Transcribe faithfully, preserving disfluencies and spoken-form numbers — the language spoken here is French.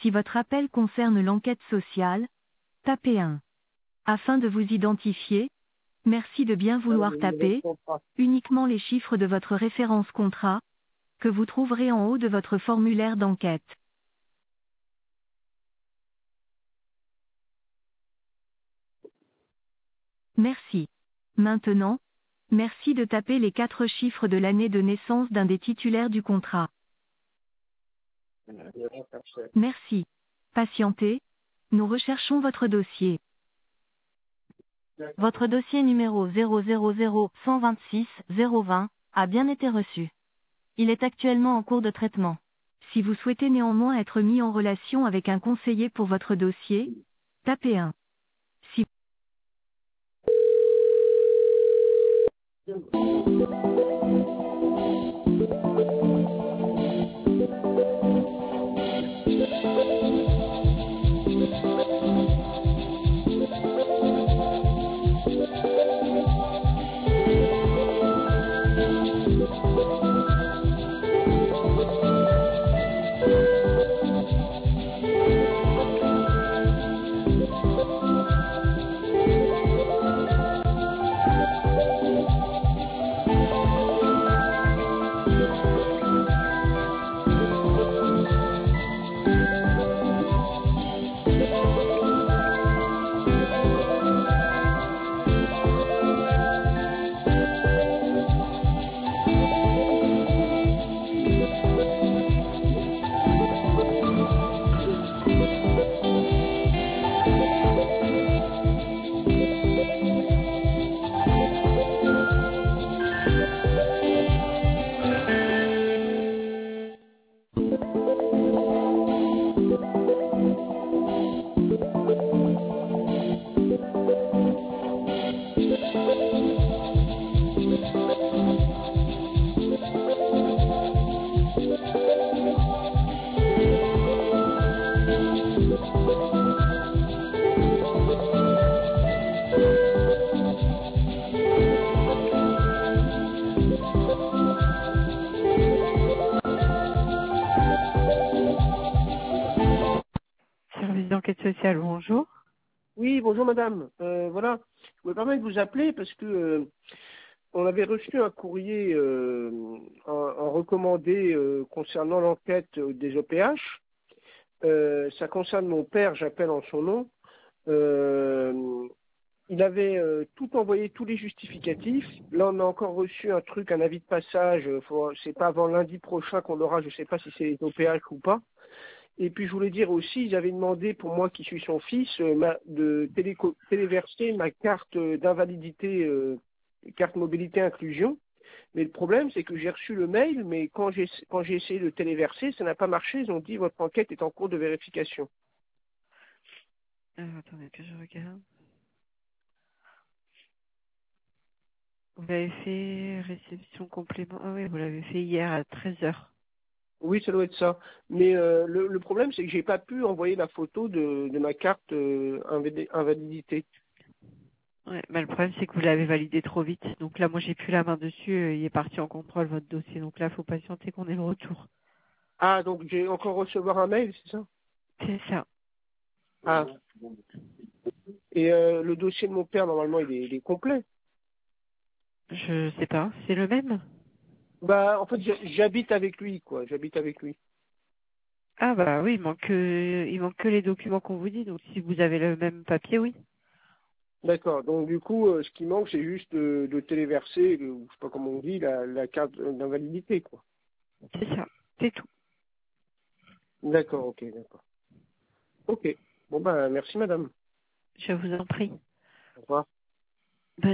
Si votre appel concerne l'enquête sociale, tapez un. Afin de vous identifier, merci de bien Ah, vouloir le numéro de taper contrat. uniquement les chiffres de votre référence contrat, que vous trouverez en haut de votre formulaire d'enquête. Merci. Maintenant, merci de taper les quatre chiffres de l'année de naissance d'un des titulaires du contrat. Merci. Patientez. Nous recherchons votre dossier. Votre dossier numéro zéro zéro zéro un deux six zéro deux zéro a bien été reçu. Il est actuellement en cours de traitement. Si vous souhaitez néanmoins être mis en relation avec un conseiller pour votre dossier, tapez un. Si Service d'enquête sociale, bonjour. Oui, bonjour madame. Euh, voilà, je me permets de vous appeler parce que euh, on avait reçu un courrier euh, en, en recommandé euh, concernant l'enquête euh, des O P H. Euh, ça concerne mon père, j'appelle en son nom. Euh, il avait euh, tout envoyé, tous les justificatifs. Là, on a encore reçu un truc, un avis de passage. Faut, c'est pas avant lundi prochain qu'on l'aura. Je sais pas si c'est les O P H ou pas. Et puis je voulais dire aussi, ils avaient demandé pour moi qui suis son fils euh, ma, de téléco- téléverser ma carte euh, d'invalidité, euh, carte mobilité inclusion. Mais le problème c'est que j'ai reçu le mail, mais quand j'ai quand j'ai essayé de téléverser, ça n'a pas marché. Ils ont dit votre enquête est en cours de vérification. Alors, attendez que je regarde. Vous l'avez fait réception complément. Ah oui, vous l'avez fait hier à treize heures. Oui, ça doit être ça. Mais euh, le, le problème c'est que j'ai pas pu envoyer la photo de, de ma carte euh, invalid- invalidité. Ouais, mais le problème c'est que vous l'avez validé trop vite. Donc là, moi j'ai plus la main dessus, euh, il est parti en contrôle votre dossier. Donc là, faut patienter qu'on ait le retour. Ah donc j'ai encore recevoir un mail, c'est ça? C'est ça. Ah. Et euh, le dossier de mon père normalement il est, il est complet. Je sais pas, c'est le même? Bah, en fait, j'ha- j'habite avec lui, quoi. J'habite avec lui. Ah bah oui, il manque que, il manque que les documents qu'on vous dit. Donc si vous avez le même papier, oui. D'accord. Donc, du coup, euh, ce qui manque, c'est juste de, de téléverser, le- ou je sais pas comment on dit, la, la carte d'invalidité, quoi. C'est ça. C'est tout. D'accord, ok, d'accord. Ok. Bon, ben, merci, madame. Je vous en prie.